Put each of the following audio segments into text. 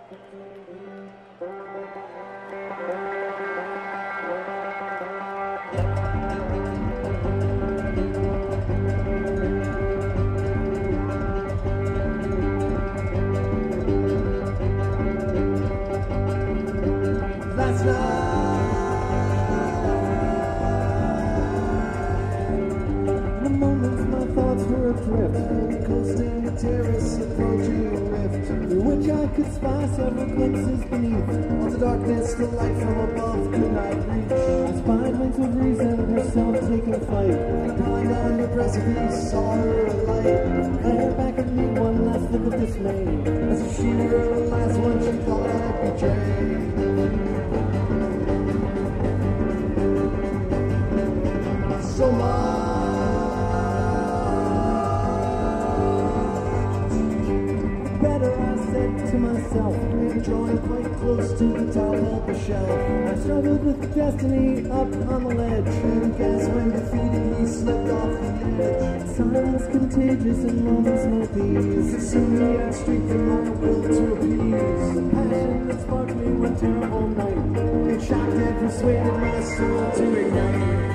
The light from above could not reach. I spied mental reason, herself taking flight. I climbed on the precipice, saw her alight. Glared back at me, one last look of dismay. As if she were the last one she thought I'd betray. So much. Better, I said to myself, and drawing quite close to the top of the shelf. I struggled with destiny up on the ledge, and guess when defeated he slipped off the edge. Silence contagious in moments like these, consumed me and strengthened my will to appease. The passion that sparked me one terrible night, and shocked and persuaded my soul to ignite.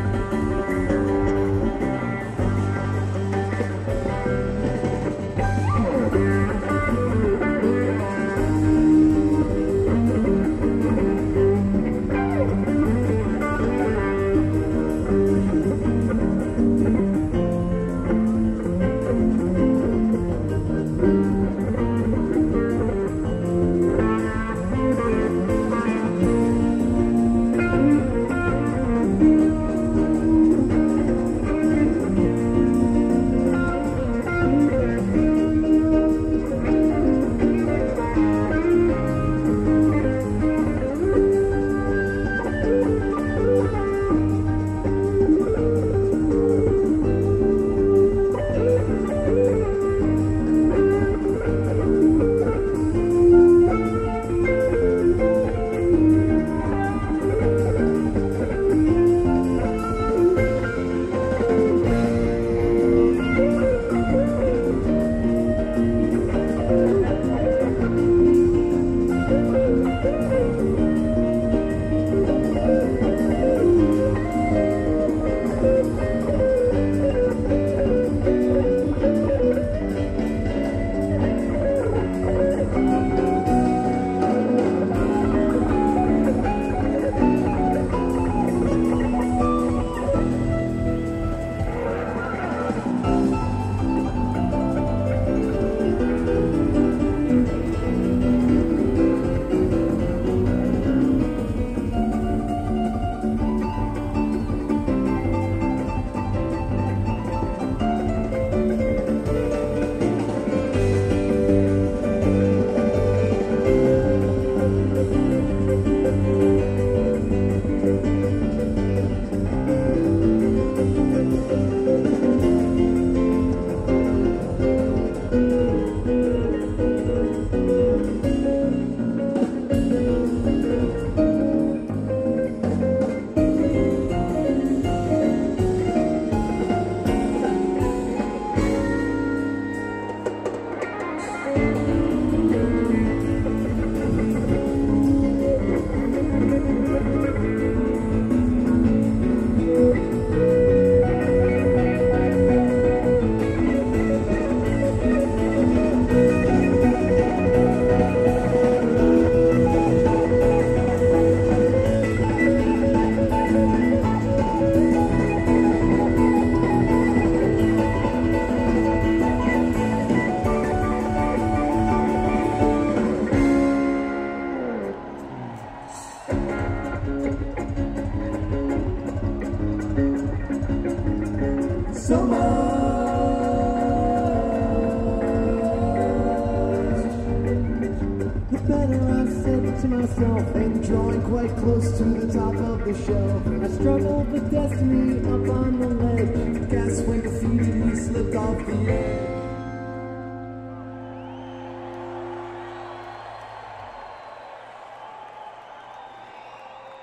myself and drawing quite close to the top of the shelf. I struggled with destiny up on the ledge. Guess when defeated he slipped off the edge.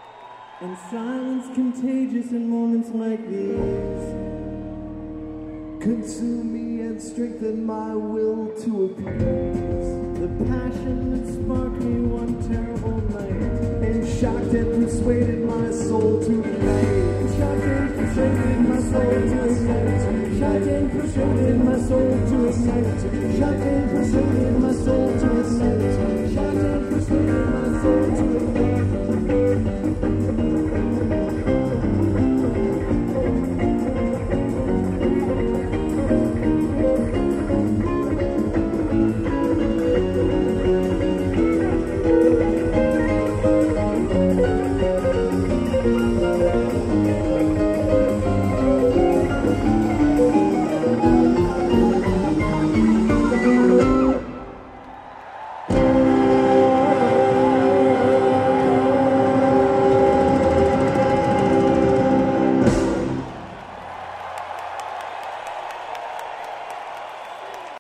And silence contagious in moments like these. consume me and strengthen my will to appease the passion that sparked me one terrible night and shocked and persuaded my soul to ignite. Shocked and persuaded my soul to ignite. Shocked and persuaded my soul to ignite. Shocked and persuaded